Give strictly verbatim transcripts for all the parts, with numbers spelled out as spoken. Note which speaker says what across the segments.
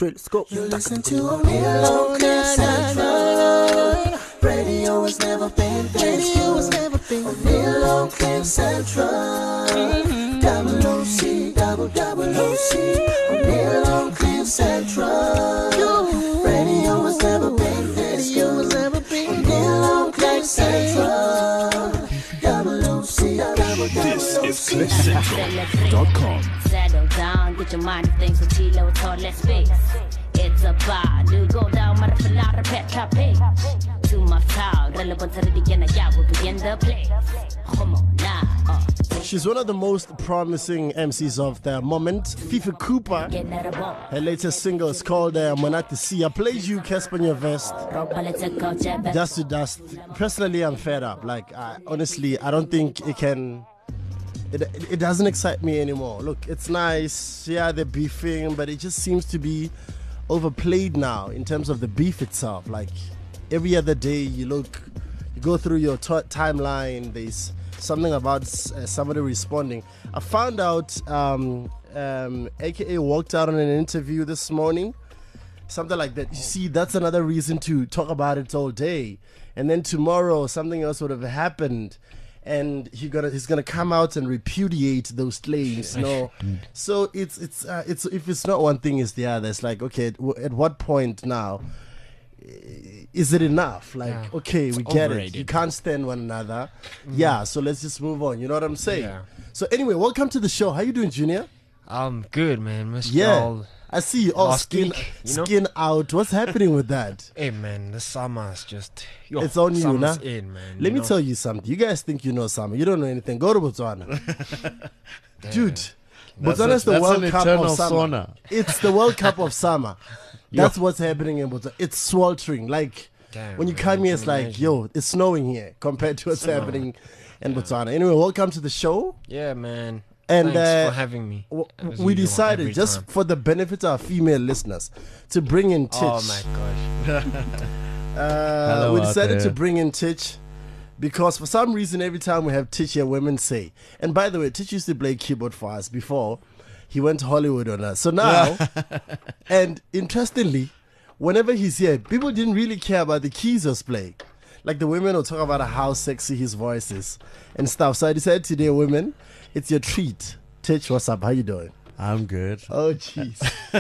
Speaker 1: three, let's go.
Speaker 2: You listen to O'Neal Central. Radio has never been this good. O'Neal on Cliff Central. Double O C, double double O C. O'Neal on Cliff Central. Radio has never been this good. O'Neal on Cliff Central. Double O C, double double O C.
Speaker 3: This is cliff central dot com.
Speaker 4: Settle down, get your mind to things with Tilo, it's all let's face. It's a bar, do go down, marafalada, petra pay. To my town, relevant to the beginner, yeah, we'll begin the play. Come on now. Uh.
Speaker 5: She's one of the most promising M Cs of the moment. Fifi Cooper. Her latest single is called uh, Monate Si. I played you, Casper in your vest. Dust to dust. Personally, I'm fed up. Like, I, honestly, I don't think it can... It, it doesn't excite me anymore. Look, it's nice. Yeah, they're beefing, but it just seems to be overplayed now in terms of the beef itself. Like, every other day you look, you go through your t- timeline, there's something about uh, somebody responding. I found out um, um, A K A walked out on an interview this morning, something like that. You see, that's another reason to talk about it all day. And then tomorrow something else would have happened, and he gonna he's gonna come out and repudiate those claims. No, so it's it's uh, it's if it's not one thing, it's the other. It's like, okay, at, w- at what point now is it enough? Like, yeah. okay, it's we get overrated. It. You can't stand one another. Mm. Yeah, so let's just move on. You know what I'm saying? Yeah. So anyway, welcome to the show. How you doing, Junior?
Speaker 6: I'm good, man. Missed
Speaker 5: yeah.
Speaker 6: all
Speaker 5: I see you all skin, week, you know? skin out. What's happening with that?
Speaker 6: Hey, man, the summer's just... Yo,
Speaker 5: it's on you, nah?
Speaker 6: in, man.
Speaker 5: Let
Speaker 6: you
Speaker 5: me
Speaker 6: know?
Speaker 5: tell you something. You guys think you know summer. You don't know anything. Go to Botswana. Dude, Botswana's the World Cup of summer. Sauna. It's the World Cup of summer. That's what's happening in Botswana. It's sweltering. Like, Damn, when you man, come here, it's like, imagine. yo, it's snowing here compared to what's happening in yeah. Botswana. Anyway, welcome to the show.
Speaker 6: Yeah, man.
Speaker 5: And
Speaker 6: Thanks
Speaker 5: uh,
Speaker 6: for having me.
Speaker 5: W- we decided, just time. for the benefit of our female listeners, to bring in Titch.
Speaker 6: Oh my gosh.
Speaker 5: uh,
Speaker 7: Hello
Speaker 5: we decided
Speaker 7: there.
Speaker 5: to bring in Titch because for some reason, every time we have Titch here, women say. And by the way, Titch used to play keyboard for us before he went to Hollywood on us. So now, and interestingly, whenever he's here, people didn't really care about the keys he was playing. Like the women will talk about how sexy his voice is and stuff. So I decided today, women, it's your treat. Titch, what's up? How you doing?
Speaker 7: I'm good.
Speaker 5: Oh, jeez.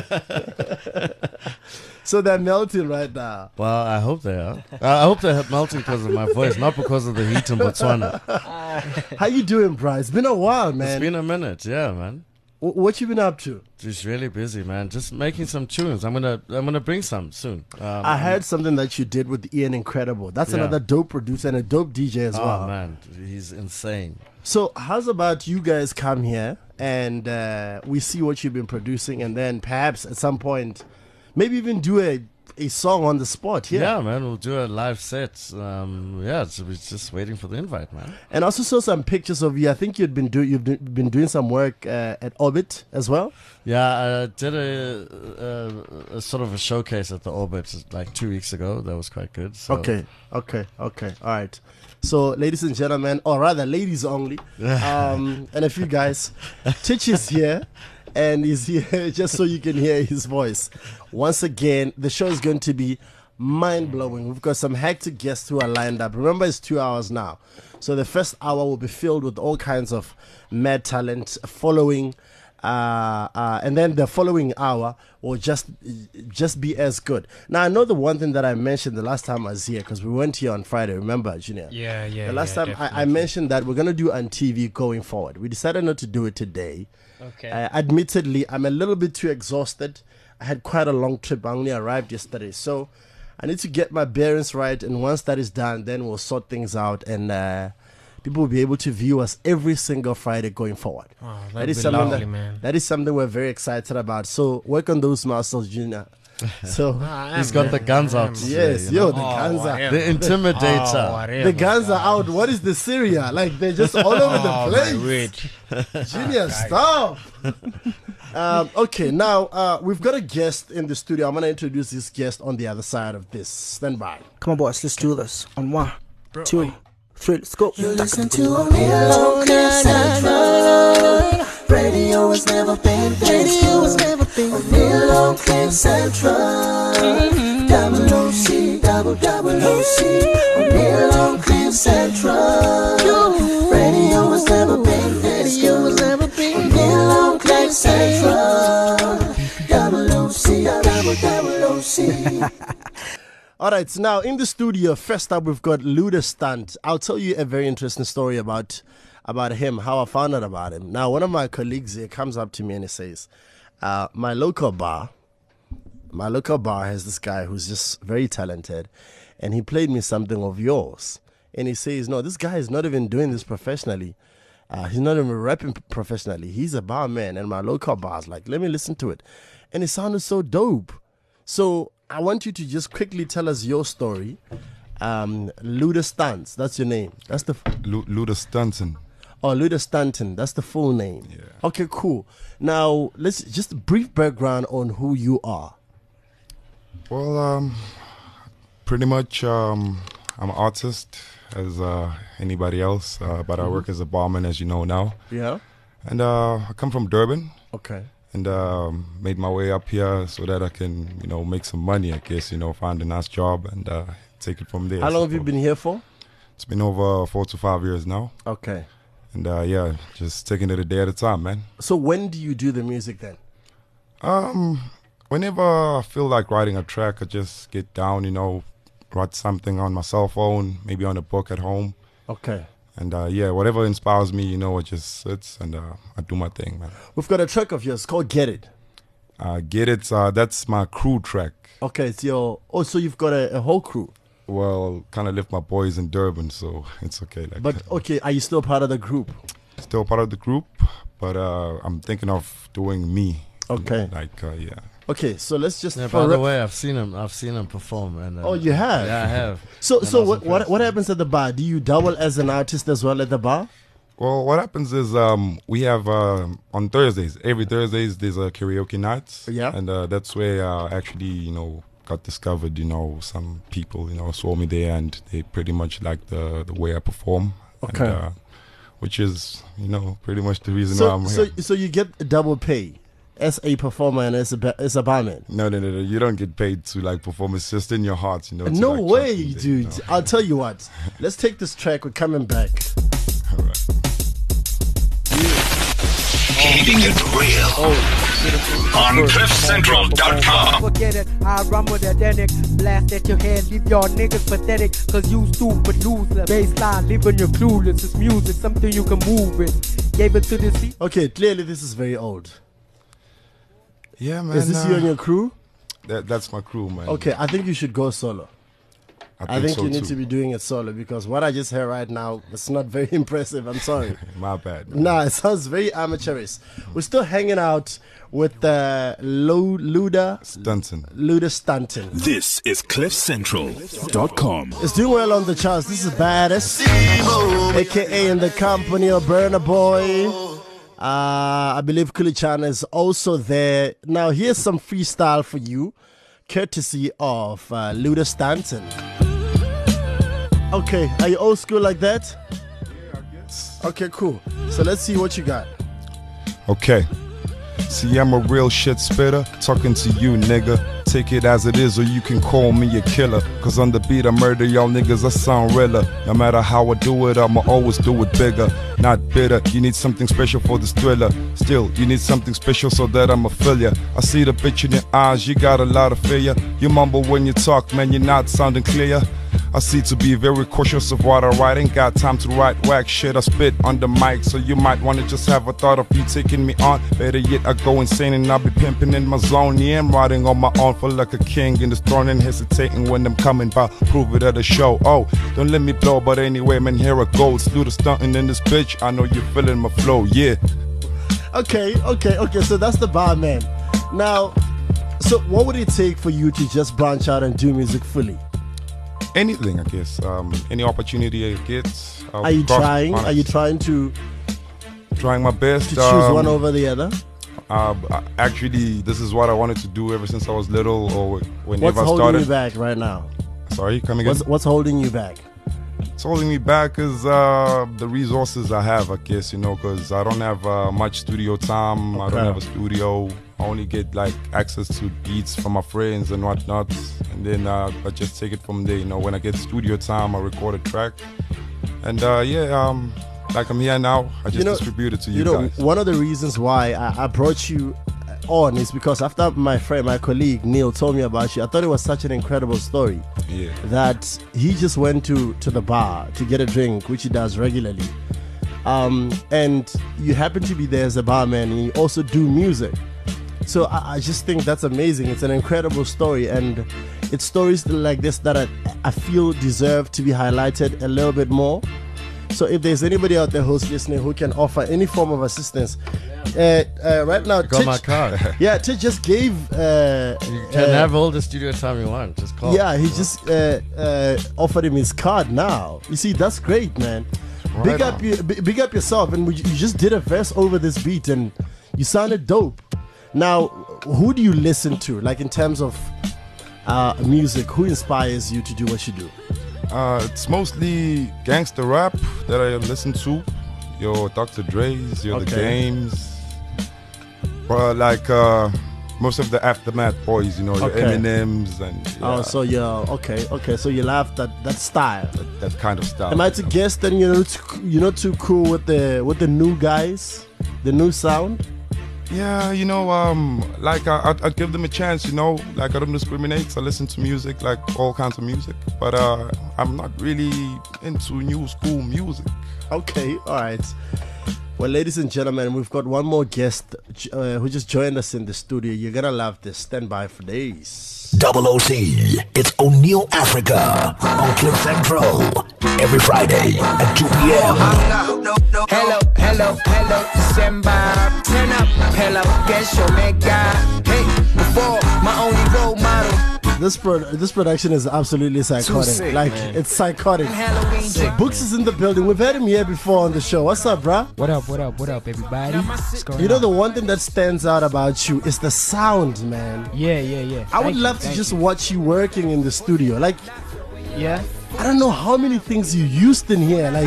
Speaker 5: So they're melting right now.
Speaker 7: Well, I hope they are. I hope they're melting because of my voice, not because of the heat in Botswana.
Speaker 5: How you doing, bro? It's been a while, man.
Speaker 7: It's been a minute, yeah, man.
Speaker 5: W- what you been up to?
Speaker 7: Just really busy, man. Just making some tunes. I'm gonna, I'm gonna bring some soon. Um,
Speaker 5: I heard something that you did with Ian Incredible. That's yeah. another dope producer and a dope D J as
Speaker 7: oh,
Speaker 5: well.
Speaker 7: Oh man, he's insane.
Speaker 5: So how's about you guys come here and uh, we see what you've been producing, and then perhaps at some point, maybe even do a a song on the spot here.
Speaker 7: Yeah, man, we'll do a live set. Um, yeah, so we're just waiting for the invite, man.
Speaker 5: And I also saw some pictures of you. I think you'd been do you've been doing some work uh, at Orbit as well.
Speaker 7: Yeah, I did a, a, a sort of a showcase at the Orbit like two weeks ago. That was quite good. So.
Speaker 5: Okay, okay, okay. All right. So, ladies and gentlemen, or rather, ladies only, um, and a few guys, Titch is here. And he's here just so you can hear his voice. Once again, the show is going to be mind-blowing. We've got some hectic guests who are lined up. Remember, it's two hours now. So the first hour will be filled with all kinds of mad talent following. Uh, uh, and then the following hour will just just be as good. Now, I know the one thing that I mentioned the last time I was here, because we went here on Friday, remember, Junior?
Speaker 6: Yeah, yeah,
Speaker 5: The last
Speaker 6: yeah,
Speaker 5: time I, I mentioned that we're going to do on T V going forward. We decided not to do it today.
Speaker 6: Okay.
Speaker 5: Uh, admittedly, I'm a little bit too exhausted. I had quite a long trip. I only arrived yesterday. So I need to get my bearings right. And once that is done, then we'll sort things out. And uh, people will be able to view us every single Friday going forward.
Speaker 6: Oh,
Speaker 5: that is
Speaker 6: be
Speaker 5: something
Speaker 6: lovely,
Speaker 5: that,
Speaker 6: man.
Speaker 5: that is something we're very excited about. So work on those muscles, Junior. So
Speaker 6: oh,
Speaker 7: he's got the guns out. Today,
Speaker 5: yes,
Speaker 7: you know?
Speaker 5: yo, the guns
Speaker 6: oh,
Speaker 5: are
Speaker 7: the intimidator.
Speaker 6: Oh,
Speaker 5: the guns are out. What is the Syria? Like they're just all over the place. Junior, stop. um, okay, now uh, we've got a guest in the studio. I'm gonna introduce this guest on the other side of this. Stand by.
Speaker 1: Come on, boys, let's do this. On one, Bro, two, three, let's go.
Speaker 2: You listen to O'Neal on Central. Radio has never been this
Speaker 1: Radio has never been.
Speaker 2: O'Neal on Cliff Central. Mm-hmm. Double O C, double double O C. O'Neal on Cliff Central. Radio has never been this
Speaker 1: Radio has never been.
Speaker 2: O'Neal on Cliff Central. Double O C, double double O C.
Speaker 5: All right, so now in the studio, first up, we've got Luda Stunt. I'll tell you a very interesting story about about him, how I found out about him. Now, one of my colleagues here comes up to me and he says, uh, my local bar, my local bar has this guy who's just very talented, and he played me something of yours. And he says, no, this guy is not even doing this professionally. Uh, he's not even rapping professionally. He's a barman, and my local bar's like, let me listen to it. And it sounded so dope. So I want you to just quickly tell us your story. Um, Luda Stunts, that's your name. That's the f-
Speaker 8: Lu- Luda Stunton.
Speaker 5: Oh, Luda Stanton, that's the full name.
Speaker 8: Yeah.
Speaker 5: Okay, cool. Now let's just a brief background on who you are.
Speaker 8: Well, um, pretty much, um, I'm an artist as uh, anybody else, uh, but I work as a barman, as you know now.
Speaker 5: Yeah.
Speaker 8: And uh, I come from Durban.
Speaker 5: Okay.
Speaker 8: And um, made my way up here so that I can, you know, make some money, I guess, you know, find a nice job and uh, take it from there.
Speaker 5: How long have you been here for?
Speaker 8: It's been over four to five years now.
Speaker 5: Okay.
Speaker 8: And uh, yeah, just taking it a day at a time, man.
Speaker 5: So when do you do the music then?
Speaker 8: Um, whenever I feel like writing a track, I just get down, you know, write something on my cell phone, maybe on a book at home.
Speaker 5: Okay.
Speaker 8: And uh, yeah, whatever inspires me, you know, it just sits and uh, I do my thing, man.
Speaker 5: We've got a track of yours called Get It.
Speaker 8: Uh, Get It, uh, that's my crew track.
Speaker 5: Okay, it's your... Oh, so you've got a, a whole crew.
Speaker 8: Well, kind of left my boys in Durban, so it's okay. Like
Speaker 5: But,
Speaker 8: that.
Speaker 5: okay, are you still part of the group?
Speaker 8: Still part of the group, but uh, I'm thinking of doing me.
Speaker 5: Okay.
Speaker 8: Like, uh, yeah.
Speaker 5: Okay, so let's just...
Speaker 7: Yeah,
Speaker 5: for
Speaker 7: by the
Speaker 5: rep-
Speaker 7: way, I've seen him. I've seen him perform. And uh,
Speaker 5: Oh, you have?
Speaker 7: Yeah, I have.
Speaker 5: So,
Speaker 7: And I
Speaker 5: so
Speaker 7: was
Speaker 5: what, what
Speaker 7: impressed.
Speaker 5: what happens at the bar? Do you double as an artist as well at the bar?
Speaker 8: Well, what happens is um, we have uh, on Thursdays, every Thursdays, there's a karaoke night.
Speaker 5: Yeah.
Speaker 8: And uh, that's where uh, actually, you know, got discovered, you know, some people, you know, saw me there and they pretty much like the, the way I perform.
Speaker 5: Okay.
Speaker 8: And, uh, which is, you know, pretty much the reason why
Speaker 5: So,
Speaker 8: I'm
Speaker 5: so,
Speaker 8: here.
Speaker 5: so you get a double pay as a performer and as a ba- as a barman.
Speaker 8: No, no, no, no. You don't get paid to like perform. It's just in your heart, you know. to,
Speaker 5: No
Speaker 8: like,
Speaker 5: way,
Speaker 8: jump in there,
Speaker 5: dude.
Speaker 8: you know.
Speaker 5: I'll tell you what. Let's take this track. We're coming back.
Speaker 8: All right.
Speaker 3: Keeping it real on cliff central dot com.
Speaker 9: Forget it, I run with a denic. Blast at your head, leave your niggas pathetic. Cause you stupid loser. Baseline, leaving you clueless. It's music, something you can move with. Gave it to the sea.
Speaker 5: Okay, clearly this is very old.
Speaker 8: Yeah, man.
Speaker 5: Is this
Speaker 8: uh,
Speaker 5: you and your crew?
Speaker 8: That, that's my crew, man.
Speaker 5: Okay, I think you should go solo.
Speaker 8: I think,
Speaker 5: I think
Speaker 8: so
Speaker 5: you need
Speaker 8: too.
Speaker 5: to be doing it solo because what I just heard right now, it's not very impressive. I'm sorry.
Speaker 8: My bad. Man.
Speaker 5: Nah, it sounds very amateurish. We're still hanging out with uh, Lo- Luda
Speaker 8: Stunton.
Speaker 5: Luda Stanton.
Speaker 3: This is cliff central dot com.
Speaker 5: It's doing well on the charts. This is Baddest, aka in the company of Burna Boy. Uh, I believe Kulichan is also there. Now, here's some freestyle for you, courtesy of uh, Luda Stanton. Okay, are you old school like that?
Speaker 8: Yeah, I guess.
Speaker 5: Okay, cool. So let's see what you got.
Speaker 8: Okay. See, I'm a real shit spitter, talking to you, nigga. Take it as it is, or you can call me a killer. Cause on the beat, I murder y'all niggas, I sound realer. No matter how I do it, I'ma always do it bigger, not bitter. You need something special for this thriller. Still, you need something special so that I'ma fill ya. I see the bitch in your eyes, you got a lot of fear. You mumble when you talk, man, you're not sounding clear. I see to be very cautious of what I write. Ain't got time to write whack shit. I spit on the mic, so you might wanna just have a thought of you taking me on. Better yet, I go insane and I'll be pimping in my zone. Yeah, I'm riding on my own, feel like a king in the throne and hesitating when I'm coming by. Prove it at the show. Oh, don't let me blow, but anyway, man, here I go. It's Luda stunting in this bitch. I know you're feeling my flow, yeah.
Speaker 5: Okay, okay, okay. So that's the barman. Now, so what would it take for you to just branch out and do music fully?
Speaker 8: Anything, I guess. Um, any opportunity I get. I'll
Speaker 5: Are you
Speaker 8: cross-
Speaker 5: trying?
Speaker 8: honest.
Speaker 5: Are you trying to
Speaker 8: trying my best
Speaker 5: to choose
Speaker 8: um,
Speaker 5: one over the other?
Speaker 8: Uh, actually, this is what I wanted to do ever since I was little, or whenever
Speaker 5: What's
Speaker 8: I
Speaker 5: holding
Speaker 8: started.
Speaker 5: you back right now?
Speaker 8: Sorry, come again.
Speaker 5: What's what's holding you back?
Speaker 8: What's holding me back is uh, the resources I have, I guess, you know, because I don't have uh, much studio time.
Speaker 5: Okay.
Speaker 8: I don't have a studio. I only get like access to beats from my friends and whatnot, and then uh, I just take it from there. You know, when I get studio time, I record a track, and uh, yeah, um, like I'm here now. I just
Speaker 5: You know-
Speaker 8: distribute it to you,
Speaker 5: You know,
Speaker 8: guys.
Speaker 5: one of the reasons why I, I brought you on is because after my friend, my colleague Neil told me about you, I thought it was such an incredible story.
Speaker 8: Yeah.
Speaker 5: That he just went to, to the bar to get a drink, which he does regularly. Um, and you happen to be there as a barman, and you also do music. So I, I just think that's amazing. It's an incredible story, and it's stories like this that I, I feel deserve to be highlighted a little bit more. So if there's anybody out there who's listening who can offer any form of assistance, uh, uh, right now,
Speaker 7: I got my
Speaker 5: Titch-
Speaker 7: card.
Speaker 5: yeah, Titch just gave. Uh,
Speaker 7: You can
Speaker 5: uh,
Speaker 7: have all the studio time you want. Just call.
Speaker 5: Yeah, he just uh, uh, offered him his card now. You see, that's great, man.
Speaker 7: Right
Speaker 5: big
Speaker 7: on.
Speaker 5: up, you, b- big up yourself, and we, you just did a verse over this beat, and you sounded dope. Now, who do you listen to? Like in terms of uh, music, who inspires you to do what you do?
Speaker 8: Uh, it's mostly gangster rap that I listen to. Your Doctor Dre's, your The
Speaker 5: Okay.
Speaker 8: Games. But like uh, most of the Aftermath boys, you know, your
Speaker 5: Okay.
Speaker 8: Eminems and yeah,
Speaker 5: Oh, so you're okay, okay. So you love that that style.
Speaker 8: that, that kind of style.
Speaker 5: Am I to guess then you're not too, you're not too cool with the with the new guys, the new sound?
Speaker 8: Yeah, you know, um, like I, I'd, I'd give them a chance, you know, like I don't discriminate. I listen to music, like all kinds of music, but uh, I'm not really into new school music.
Speaker 5: Okay, all right. Well, ladies and gentlemen, we've got one more guest uh, who just joined us in the studio. You're gonna love this. Stand by for days.
Speaker 3: Double O C. It's O'Neill Africa on Cliff Central every Friday at two p.m.
Speaker 10: Hello, hello, hello, December. Turn up, hello, guess your mega. Hey, before my only role model.
Speaker 5: This pro- this production is absolutely psychotic.
Speaker 10: sick,
Speaker 5: like
Speaker 10: man.
Speaker 5: it's psychotic.
Speaker 10: Halloween drink.
Speaker 5: Books is in the building. We've had him here before on the show. What's up, bruh?
Speaker 9: What up, what up, what up, everybody? What's going
Speaker 5: You know
Speaker 9: on?
Speaker 5: the one thing that stands out about you is the sound, man.
Speaker 9: Yeah, yeah, yeah.
Speaker 5: I would
Speaker 9: Thank you,
Speaker 5: love to
Speaker 9: thank
Speaker 5: just
Speaker 9: you.
Speaker 5: watch you working in the studio. Like,
Speaker 9: Yeah.
Speaker 5: I don't know how many things you used in here. Like,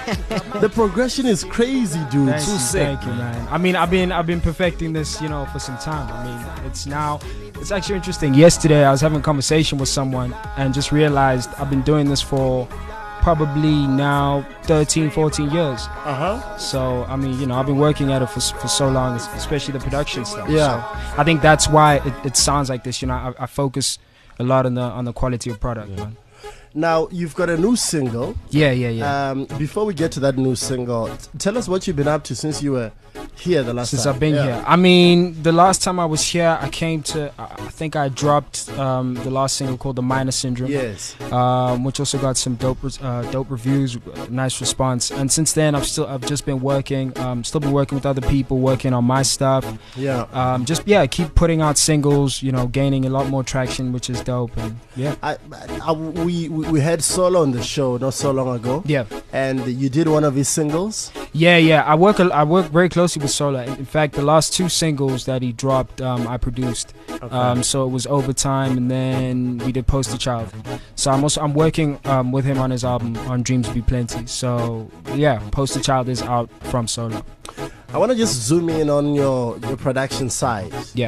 Speaker 5: the progression is crazy, dude.
Speaker 9: Thank you, thank you, man. I mean, I've been I've been perfecting this, you know, for some time. I mean, it's now it's actually interesting. Yesterday, I was having a conversation with someone and just realized I've been doing this for probably now thirteen, fourteen years.
Speaker 5: Uh huh.
Speaker 9: So I mean, you know, I've been working at it for for so long, especially the production stuff.
Speaker 5: Yeah.
Speaker 9: So I think that's why it, it sounds like this. You know, I, I focus a lot on the on the quality of product, man.
Speaker 5: Now you've got a new single.
Speaker 9: Yeah, yeah, yeah.
Speaker 5: Um, before we get to that new single, t- tell us what you've been up to since you were here the last
Speaker 9: Since
Speaker 5: time.
Speaker 9: I've been
Speaker 5: Yeah.
Speaker 9: here. I mean, the last time I was here, I came to, I I think I dropped um, the last single called The Minor Syndrome.
Speaker 5: Yes.
Speaker 9: Um, which also got some dope, res- uh, dope reviews, uh, nice response. And since then, I've still, I've just been working, um, still been working with other people, working on my stuff.
Speaker 5: Yeah.
Speaker 9: Um, just yeah, keep putting out singles, you know, gaining a lot more traction, which is dope. And yeah.
Speaker 5: I, I, we we we had Solo on the show not so long ago.
Speaker 9: Yeah.
Speaker 5: And you did one of his singles.
Speaker 9: Yeah, yeah. I work. a- I work very closely with Sola. In in fact, the last two singles that he dropped, um, I produced.
Speaker 5: Okay.
Speaker 9: Um, so it was Overtime, and then we did Poster Child. So I'm also I'm working um, with him on his album on Dreams Be Plenty. So yeah, Poster Child is out from Sola.
Speaker 5: I want to just zoom in on your your production side.
Speaker 9: Yeah.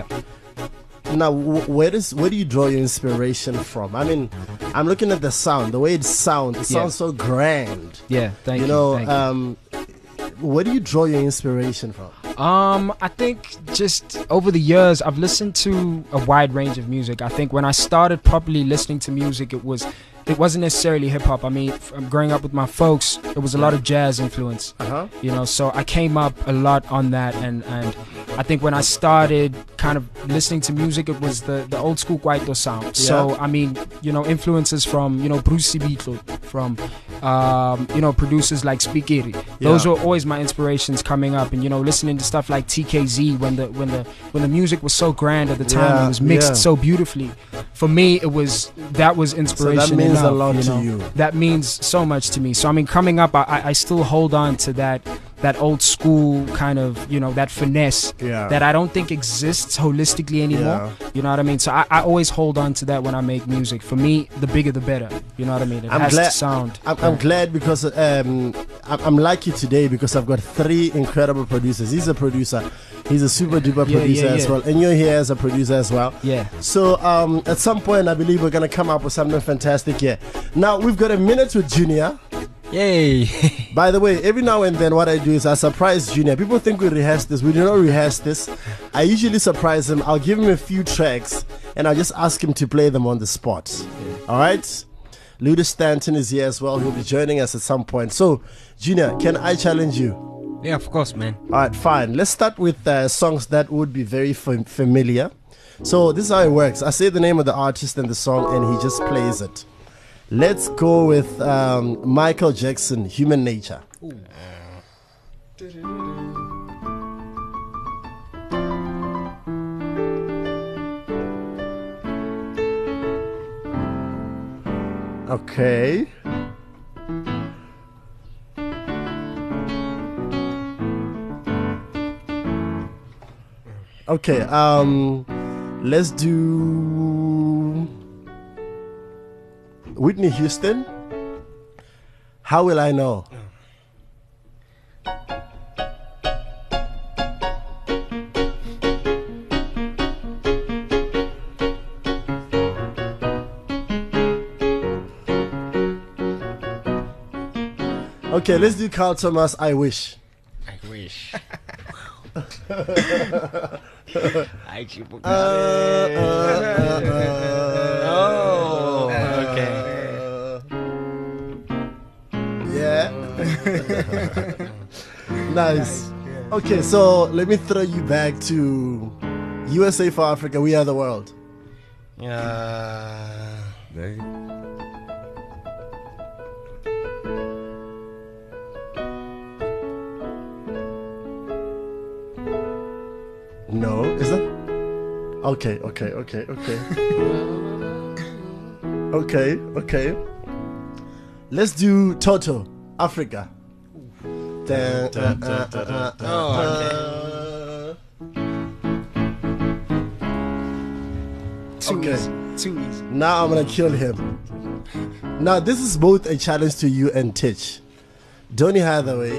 Speaker 5: Now, wh- where does where do you draw your inspiration from? I mean, I'm looking at the sound, the way it sounds. It
Speaker 9: Yeah.
Speaker 5: sounds so grand.
Speaker 9: Yeah. Thank you.
Speaker 5: You know,
Speaker 9: thank you.
Speaker 5: um, where do you draw your inspiration from?
Speaker 9: Um, I think just over the years, I've listened to a wide range of music. I think when I started properly listening to music, it was, it wasn't necessarily hip hop. I mean, from growing up with my folks, it was a lot of jazz influence.
Speaker 5: Uh-huh.
Speaker 9: You know, so I came up a lot on that, and and I think when I started kind of listening to music, it was the the old school Kwaito sound. So
Speaker 5: Yeah.
Speaker 9: I mean, you know, influences from you know Bruce Sibitlo, from um, you know producers like Spikiri. Those
Speaker 5: Yeah.
Speaker 9: were always my inspirations coming up, and you know listening to stuff like T K Z when the when the when the music was so grand at the time,
Speaker 5: Yeah,
Speaker 9: it was mixed
Speaker 5: yeah.
Speaker 9: so beautifully. For me, it was that was inspiration.
Speaker 5: means a
Speaker 9: enough,
Speaker 5: lot
Speaker 9: you
Speaker 5: to
Speaker 9: know?
Speaker 5: you.
Speaker 9: That means so much to me. So I mean, coming up, I, I I still hold on to that that old school kind of, you know, that finesse
Speaker 5: Yeah.
Speaker 9: that I don't think exists holistically anymore.
Speaker 5: Yeah.
Speaker 9: You know what I mean? So I, I always hold on to that when I make music. For me, the bigger the better. You know what I mean? It
Speaker 5: I'm
Speaker 9: has
Speaker 5: glad.
Speaker 9: to sound.
Speaker 5: I'm, I'm glad because um, I'm, I'm lucky today because I've got three incredible producers. He's a producer. He's a super duper
Speaker 9: Yeah,
Speaker 5: producer
Speaker 9: yeah,
Speaker 5: as
Speaker 9: yeah.
Speaker 5: well, and you're here as a producer as well.
Speaker 9: Yeah.
Speaker 5: So um, at some point, I believe we're gonna come up with something fantastic here. Now we've got a minute with Junior.
Speaker 6: Yay!
Speaker 5: By the way, every now and then what I do is I surprise Junior. People think we rehearse this. We do not rehearse this. I usually surprise him. I'll give him a few tracks and I'll just ask him to play them on the spot. Yeah. All right? Luda Stanton is here as well. He'll be joining us at some point. So, Junior, can I challenge you?
Speaker 6: Yeah, of course, man.
Speaker 5: All right, fine. Let's start with uh, songs that would be very fam- familiar. So this is how it works. I say the name of the artist and the song and he just plays it. Let's go with um, Michael Jackson, Human Nature. Okay. Okay, um, let's do Whitney Houston. How Will I Know? Okay, let's do Carl Thomas, I Wish.
Speaker 6: I wish. I keep
Speaker 5: Uh, uh, uh,
Speaker 6: Oh, okay.
Speaker 5: Yeah. Nice. Okay, so let me throw you back to U S A for Africa, We Are the World.
Speaker 6: Uh,
Speaker 7: There you go.
Speaker 5: No, is that? Okay, okay, okay, okay. Okay, okay. Let's do Toto, Africa. Dun, uh, uh, uh, uh,
Speaker 6: Oh,
Speaker 9: Too
Speaker 5: Okay.
Speaker 9: easy. Too easy.
Speaker 5: Now I'm gonna kill him. Now this is both a challenge to you and Titch. Donny Hathaway.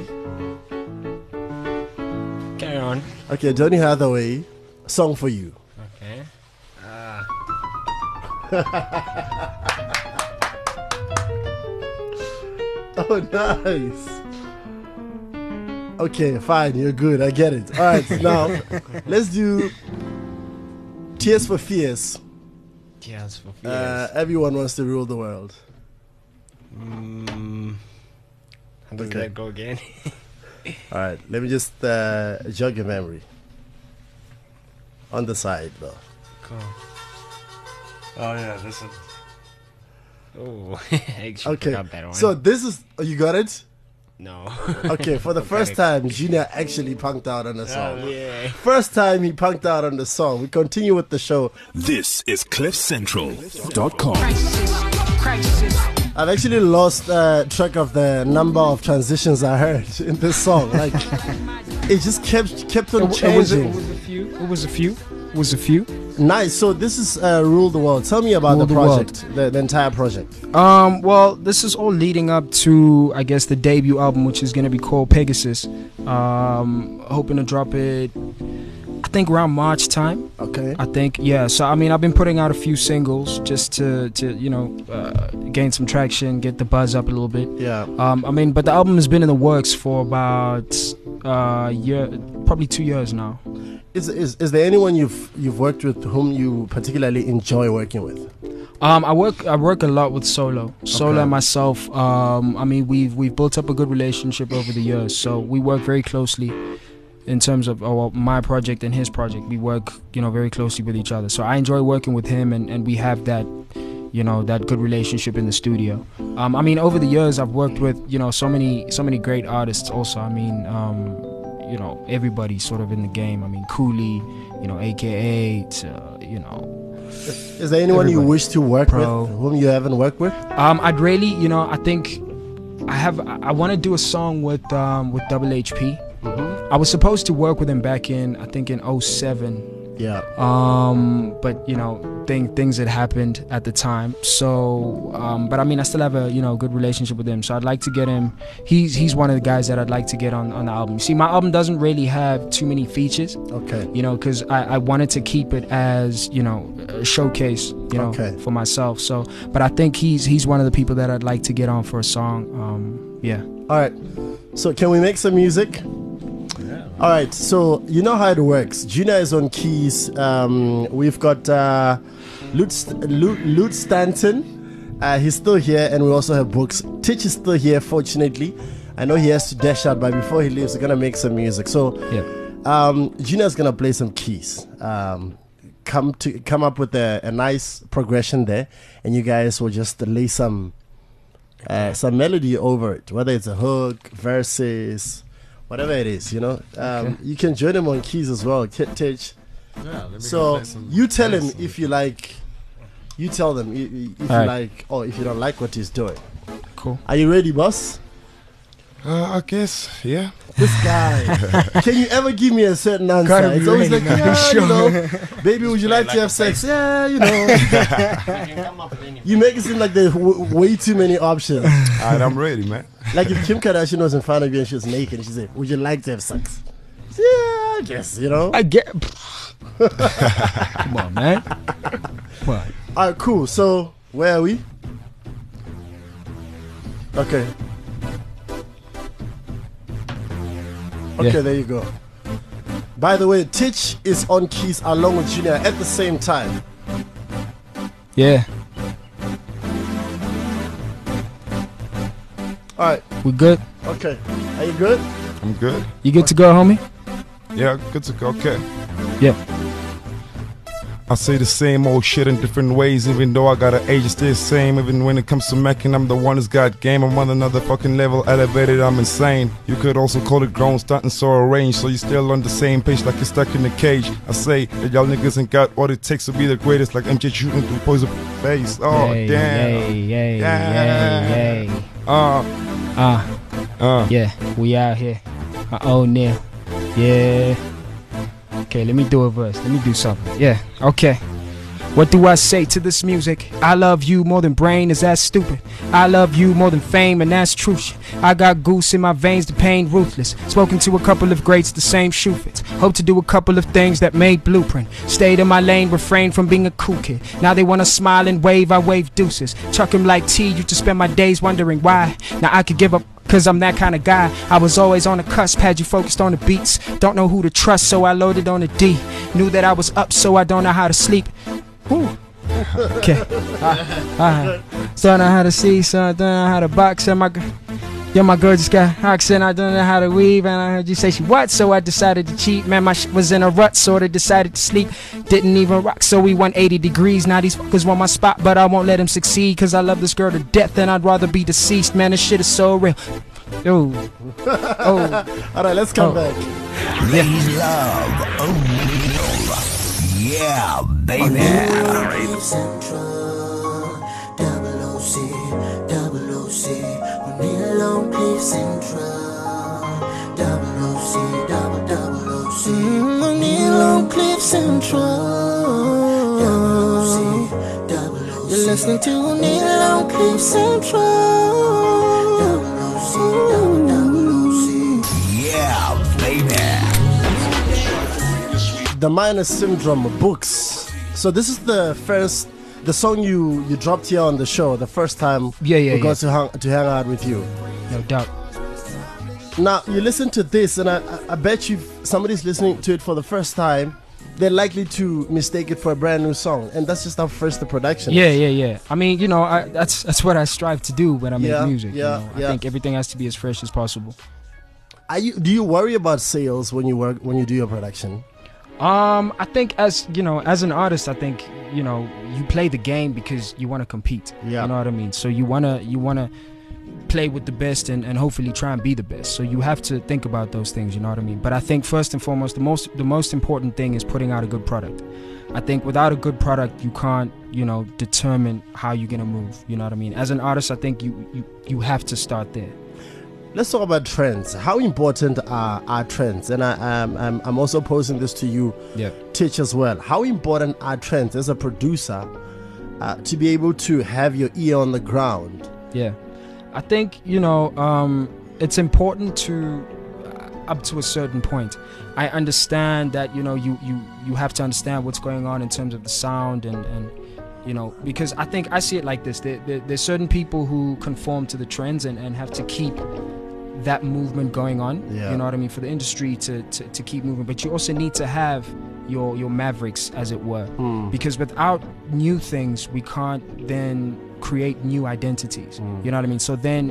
Speaker 6: carry on.
Speaker 5: Okay, Donny Hathaway, song for you.
Speaker 6: Okay. Uh,
Speaker 5: Oh, nice. Okay, fine, you're good. I get it. All right, now let's do Tears for Fears.
Speaker 6: Tears for
Speaker 5: Uh,
Speaker 6: Fears.
Speaker 5: everyone wants to rule the world.
Speaker 6: Mm, how does
Speaker 5: Okay.
Speaker 6: that go again?
Speaker 5: All right, let me just uh, jog your memory. On the side, though.
Speaker 6: Cool.
Speaker 7: Oh yeah, this is.
Speaker 6: Oh, I actually
Speaker 5: Okay,
Speaker 6: forgot that one.
Speaker 5: so this is. Oh, you got it?
Speaker 6: no.
Speaker 5: Okay, for the first
Speaker 6: Pathetic.
Speaker 5: time, Junior actually punked out on the song.
Speaker 6: Oh, yeah.
Speaker 5: First time he punked out on the song. We continue with the show.
Speaker 3: This is cliff central dot com.
Speaker 5: I've actually lost uh, track of the number of transitions I heard in this song. Like, it just kept kept on
Speaker 9: It, w- it was a,
Speaker 5: changing.
Speaker 9: it was a few. It was a few. It was a few.
Speaker 5: Nice. So this is uh, Rule the World. Tell me about
Speaker 9: Rule
Speaker 5: the
Speaker 9: the World.
Speaker 5: project, the, the entire project.
Speaker 9: Um, well, this is all leading up to, I guess, the debut album, which is going to be called Pegasus. Um, hoping to drop it, I think, around March time.
Speaker 5: Okay.
Speaker 9: I think, yeah. So, I mean, I've been putting out a few singles just to, to you know, uh, gain some traction, get the buzz up a little bit.
Speaker 5: Yeah.
Speaker 9: Um, I mean, but the album has been in the works for about uh, year, probably two years now.
Speaker 5: Is, is is there anyone you've you've worked with whom you particularly enjoy working with?
Speaker 9: Um, I work I work a lot with Solo. Solo
Speaker 5: Okay.
Speaker 9: and myself. Um, I mean, we've we've built up a good relationship over the years, so we work very closely in terms of oh, well, my project and his project. We work, you know, very closely with each other. So I enjoy working with him, and, and we have that, you know, that good relationship in the studio. Um, I mean, over the years, I've worked with, you know, so many so many great artists. Also, I mean, um, you know, everybody sort of in the game. I mean, Cooley, you know, A K A, to, you know.
Speaker 5: Is there anyone you
Speaker 9: Everybody.
Speaker 5: wish to work
Speaker 9: Pro.
Speaker 5: with whom you haven't worked with?
Speaker 9: Um, I'd really, you know, I think I have I want to do a song with um, with Double H P.
Speaker 5: Mm-hmm.
Speaker 9: I was supposed to work with him back in I think in oh seven.
Speaker 5: Yeah.
Speaker 9: Um, but you know, thing things had happened at the time. So, um, but I mean, I still have a you know good relationship with him. So I'd like to get him. He's he's one of the guys that I'd like to get on on the album. See, my album doesn't really have too many features.
Speaker 5: Okay.
Speaker 9: You know, because I I wanted to keep it as you know a showcase. You know,
Speaker 5: Okay.
Speaker 9: for myself. So, but I think he's he's one of the people that I'd like to get on for a song. Um, yeah.
Speaker 5: All right. So can we make some music? All right, so you know how it works. Junior is on keys. Um, we've got uh, Lute, St- Lute, Lute Stanton. Uh, he's still here, and we also have Brooks. Titch is still here, fortunately. I know he has to dash out, but before he leaves, we're gonna make some music. So,
Speaker 9: yeah.
Speaker 5: um, Junior's gonna play some keys. Um, come to come up with a, a nice progression there, and you guys will just lay some uh, some melody over it, whether it's a hook, verses. Whatever it is, you know, um,
Speaker 9: Okay.
Speaker 5: you can join him on keys as well, Kit Titch.
Speaker 7: Yeah, let me
Speaker 5: So
Speaker 7: play some
Speaker 5: you tell him
Speaker 7: bass.
Speaker 5: if you like. You tell them i- i- if
Speaker 9: All
Speaker 5: you
Speaker 9: right.
Speaker 5: like, or if you don't like what he's doing.
Speaker 9: Cool.
Speaker 5: Are you ready, boss?
Speaker 8: Uh, I guess, yeah.
Speaker 5: This guy. Can you ever give me a certain answer?
Speaker 9: Gotta be
Speaker 5: It's always
Speaker 9: ready,
Speaker 5: like,
Speaker 9: man.
Speaker 5: yeah,
Speaker 9: Sure.
Speaker 5: you know, baby, would you like to have sex? Yeah, you know. You make it seem like there's w- way too many options.
Speaker 8: All right, I'm ready, man.
Speaker 5: Like if Kim Kardashian was in front of you and she was naked and she said, would you like to have sex? Yeah, I guess, you know.
Speaker 9: I get. Come on, man. What?
Speaker 5: All right, cool. So, where are we? Okay. Okay,
Speaker 9: Yeah.
Speaker 5: there you go. By the way, Titch is on keys along with Junior at the same time.
Speaker 9: Yeah.
Speaker 5: All right.
Speaker 9: We good?
Speaker 5: Okay. Are you good?
Speaker 8: I'm good.
Speaker 9: You good to go, homie?
Speaker 8: Yeah, good to go. Okay.
Speaker 9: Yeah.
Speaker 8: I say the same old shit in different ways, even though I got an age, it's still the same. Even when it comes to macking, I'm the one that's got game. I'm on another fucking level, elevated, I'm insane. You could also call it grown, starting so arranged, so you still on the same page like you're stuck in a cage. I say that y'all niggas ain't got what it takes to be the greatest, like M J shooting through poison face. Oh,
Speaker 9: Yay,
Speaker 8: damn.
Speaker 9: Yay, yay,
Speaker 8: Yeah.
Speaker 9: yay, yay.
Speaker 8: Uh,
Speaker 9: Uh,
Speaker 8: uh.
Speaker 9: yeah, we out here. My own Neil. Yeah. Okay, let me do a verse. Let me do something. Yeah, okay. What do I say to this music? I love you more than brain, is that stupid? I love you more than fame, and that's true shit. I got goose in my veins, the pain ruthless. Spoken to a couple of greats, the same shoe fits. Hope to do a couple of things that made blueprint. Stayed in my lane, refrained from being a cool kid. Now they wanna smile and wave, I wave deuces. Chuck 'em like tea, used to spend my days wondering why. Now I could give up, cause I'm that kind of guy. I was always on the cusp, had you focused on the beats. Don't know who to trust, so I loaded on the D. Knew that I was up, so I don't know how to sleep. Whew. Okay. Uh, uh, so I know how to see, so I don't know how to box. And my, g- yeah, my girl just got oxen. I don't know how to weave, and I heard you say she what? So I decided to cheat. Man, my shit was in a rut, sorta decided to sleep. Didn't even rock, so we went eighty degrees. Now these fuckers want my spot, but I won't let them succeed. Cause I love this girl to death, and I'd rather be deceased. Man, this shit is so real. Yo. Oh.
Speaker 5: All right, let's come
Speaker 9: Oh.
Speaker 5: back.
Speaker 3: Ladies love O'Neal. Yeah, baby.
Speaker 2: Central, double O C, double O C, O'Neal on Cliff Central, double O C, double double O C, O'Neal on Cliff Central, double O C, double O C. You're listening to O'Neal on Cliff Central, double O C, double double O C.
Speaker 3: Yeah, baby.
Speaker 5: The Minor Syndrome books. So this is the first, the song you you dropped here on the show, the first time
Speaker 9: Yeah, yeah,
Speaker 5: we got
Speaker 9: yeah.
Speaker 5: to hang to hang out with you.
Speaker 9: No doubt.
Speaker 5: Now you listen to this, and I, I- I bet you if somebody's listening to it for the first time, they're likely to mistake it for a brand new song, and that's just how first the production.
Speaker 9: Yeah,
Speaker 5: is.
Speaker 9: yeah, yeah. I mean, you know, I, that's that's what I strive to do when I make
Speaker 5: Yeah,
Speaker 9: music.
Speaker 5: yeah,
Speaker 9: you know?
Speaker 5: yeah.
Speaker 9: I think everything has to be as fresh as possible.
Speaker 5: Are you? Do you worry about sales when you work when you do your production?
Speaker 9: Um, I think as you know, as an artist, I think you know you play the game because you want to compete.
Speaker 5: Yeah.
Speaker 9: You know what I mean. So you wanna you wanna play with the best and, and hopefully try and be the best. So you have to think about those things, you know what I mean? But I think first and foremost, the most the most important thing is putting out a good product. I think without a good product, you can't, you know, determine how you're gonna move. You know what I mean? As an artist, I think you you, you have to start there.
Speaker 5: Let's talk about trends. How important are, are trends? And I, um, I'm, I'm also posing this to you,
Speaker 9: yeah.
Speaker 5: Titch, as well. How important are trends as a producer uh, to be able to have your ear on the ground?
Speaker 9: Yeah, I think, you know, um, it's important to, uh, up to a certain point. I understand that, you know, you, you, you have to understand what's going on in terms of the sound and, and you know, because I think I see it like this. There, there, there's certain people who conform to the trends and, and have to keep that movement going on,
Speaker 5: yeah.
Speaker 9: you know what I mean, for the industry to, to, to keep moving. But you also need to have your your mavericks, as it were,
Speaker 5: mm.
Speaker 9: because without new things, we can't then create new identities.
Speaker 5: Mm.
Speaker 9: You know what I mean? So then,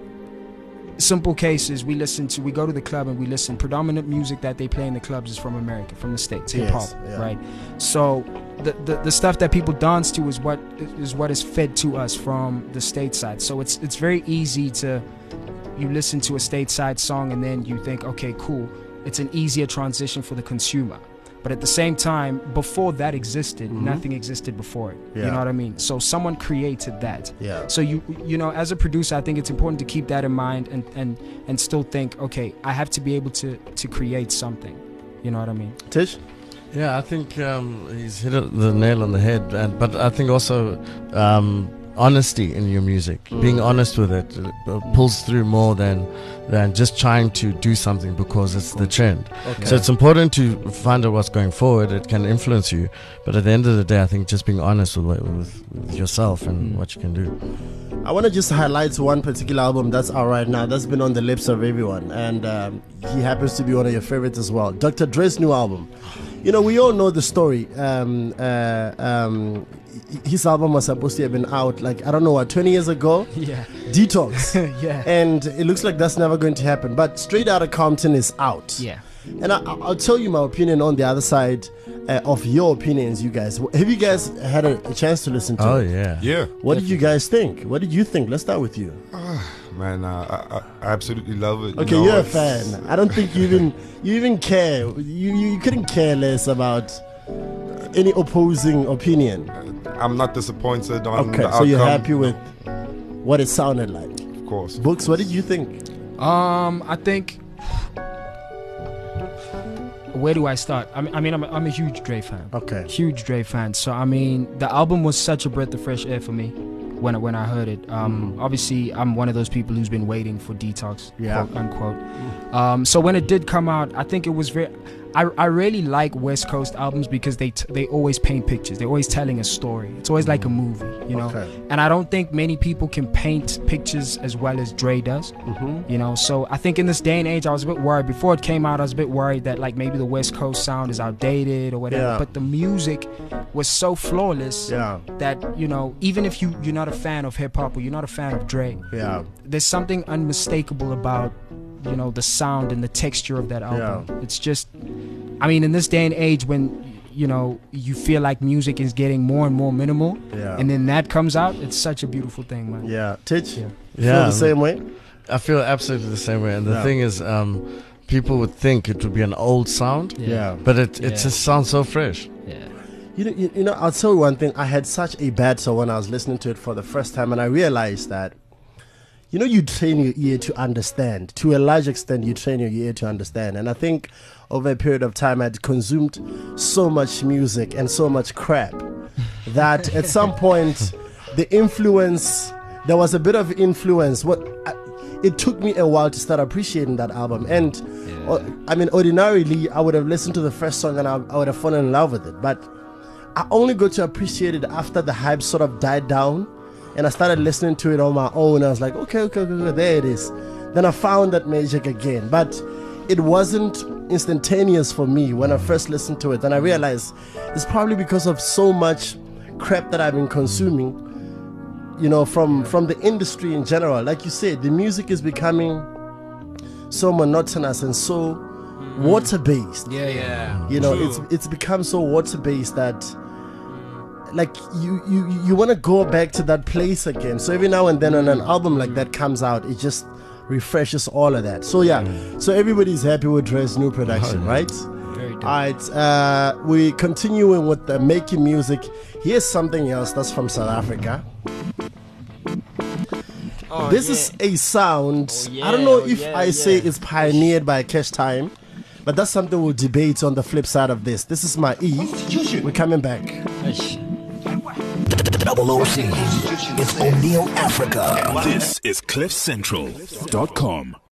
Speaker 9: simple cases, we listen to, we go to the club and we listen. Predominant music that they play in the clubs is from America, from the States, hip hop,
Speaker 5: yes, yeah.
Speaker 9: right? So the, the the stuff that people dance to is what is what is fed to us from the stateside. So it's it's very easy to. You listen to a stateside song and then you think, okay, cool. It's an easier transition for the consumer. But at the same time, before that existed,
Speaker 5: mm-hmm.
Speaker 9: nothing existed before it.
Speaker 5: Yeah.
Speaker 9: You know what I mean? So someone created that.
Speaker 5: Yeah.
Speaker 9: So you you know, as a producer, I think it's important to keep that in mind and and and still think, okay, I have to be able to to create something. You know what I mean?
Speaker 5: Tish?
Speaker 7: Yeah, I think um, he's hit it, the nail on the head. And but I think also um, honesty in your music, mm. being honest with it, it pulls through more than than just trying to do something because it's the trend.
Speaker 5: Okay.
Speaker 7: So it's important to find out what's going forward. It can influence you, but at the end of the day, I think just being honest with, with, with yourself and mm. what you can do.
Speaker 5: I want to just highlight one particular album that's out right now, that's been on the lips of everyone, and um, he happens to be one of your favorites as well. Doctor Dre's new album. You know, we all know the story. Um, uh, um, his album was supposed to have been out, like, I don't know what, twenty years ago?
Speaker 9: Yeah.
Speaker 5: Detox.
Speaker 9: Yeah.
Speaker 5: And it looks like that's never going to happen. But Straight Outta Compton is out.
Speaker 9: Yeah.
Speaker 5: And I, I'll tell you my opinion on the other side uh, of your opinions, you guys. Have you guys had a, a chance to listen to
Speaker 7: oh,
Speaker 5: it?
Speaker 7: Oh, yeah.
Speaker 8: Yeah.
Speaker 5: What did you guys think? What did you think? Let's start with you.
Speaker 8: Man, uh, I, I absolutely love it.
Speaker 5: Okay,
Speaker 8: you know,
Speaker 5: you're a
Speaker 8: it's-
Speaker 5: fan. I don't think you even you even care. You, you couldn't care less about any opposing opinion.
Speaker 8: I'm not disappointed on
Speaker 5: Okay,
Speaker 8: the
Speaker 5: so you're
Speaker 8: outcome.
Speaker 5: happy with what it sounded like.
Speaker 8: Of course.
Speaker 5: Books, what did you think?
Speaker 9: Um, I think. Where do I start? I mean, I mean, I'm a, I'm a huge Dre fan.
Speaker 5: Okay.
Speaker 9: Huge Dre fan. So I mean, the album was such a breath of fresh air for me when I, when I heard it. Um,
Speaker 5: Mm.
Speaker 9: obviously, I'm one of those people who's been waiting for Detox,
Speaker 5: Yeah.
Speaker 9: quote unquote. Um, so when it did come out, I think it was very. I, I really like West Coast albums because they t- they always paint pictures. They're always telling a story. It's always like a movie, you know.
Speaker 5: Okay.
Speaker 9: And I don't think many people can paint pictures as well as Dre does.
Speaker 5: Mm-hmm.
Speaker 9: You know, so I think in this day and age, I was a bit worried. Before it came out, I was a bit worried that like maybe the West Coast sound is outdated or whatever.
Speaker 5: Yeah.
Speaker 9: But the music was so flawless
Speaker 5: Yeah.
Speaker 9: that, you know, even if you, you're not a fan of hip hop or you're not a fan of Dre,
Speaker 5: Yeah.
Speaker 9: there's something unmistakable about, you know, the sound and the texture of that album.
Speaker 5: Yeah.
Speaker 9: It's just, I mean, in this day and age when, you know, you feel like music is getting more and more minimal,
Speaker 5: Yeah.
Speaker 9: and then that comes out, it's such a beautiful thing, man.
Speaker 5: Yeah. Titch?
Speaker 9: Yeah.
Speaker 5: Feel
Speaker 7: Yeah.
Speaker 5: the same way?
Speaker 7: I feel absolutely the same way. And the
Speaker 5: Yeah.
Speaker 7: thing is, um, people would think it would be an old sound,
Speaker 5: Yeah.
Speaker 7: but it, it
Speaker 9: Yeah.
Speaker 7: just sounds so fresh.
Speaker 9: Yeah.
Speaker 5: You know, you, you know, I'll tell you one thing. I had such a bad soul when I was listening to it for the first time, and I realized that, you know, you train your ear to understand. To a large extent, you train your ear to understand. And I think over a period of time, I'd consumed so much music and so much crap that at some point, the influence, there was a bit of influence. What I, it took me a while to start appreciating that album. And uh, I mean, ordinarily, I would have listened to the first song and I, I would have fallen in love with it. But I only got to appreciate it after the hype sort of died down. And I started listening to it on my own. I was like, okay, okay, okay, okay, there it is. Then I found that magic again. But it wasn't instantaneous for me when I first listened to it. And I realized it's probably because of so much crap that I've been consuming, you know, from, from the industry in general. Like you said, the music is becoming so monotonous and so water-based.
Speaker 9: Yeah, yeah.
Speaker 5: You know, it's it's become so water-based that like you you you want to go back to that place again. So every now and then when an album like that comes out, it just refreshes all of that. So yeah, so everybody's happy with Dre's new production,
Speaker 6: Oh, yeah.
Speaker 5: right?
Speaker 9: Very dope.
Speaker 5: All right, uh, we continuing with the making music. Here's something else that's from South Africa.
Speaker 6: Oh,
Speaker 5: This
Speaker 6: yeah.
Speaker 5: is a sound.
Speaker 6: Oh,
Speaker 5: I don't know
Speaker 6: yeah, oh,
Speaker 5: if
Speaker 6: yeah,
Speaker 5: I say
Speaker 6: yeah.
Speaker 5: it's pioneered by Cash Time, but that's something we'll debate on the flip side of this. This is my E. We're coming back.
Speaker 6: Eish.
Speaker 3: Double O C. It's O'Neill Africa.
Speaker 11: This is cliff central dot com.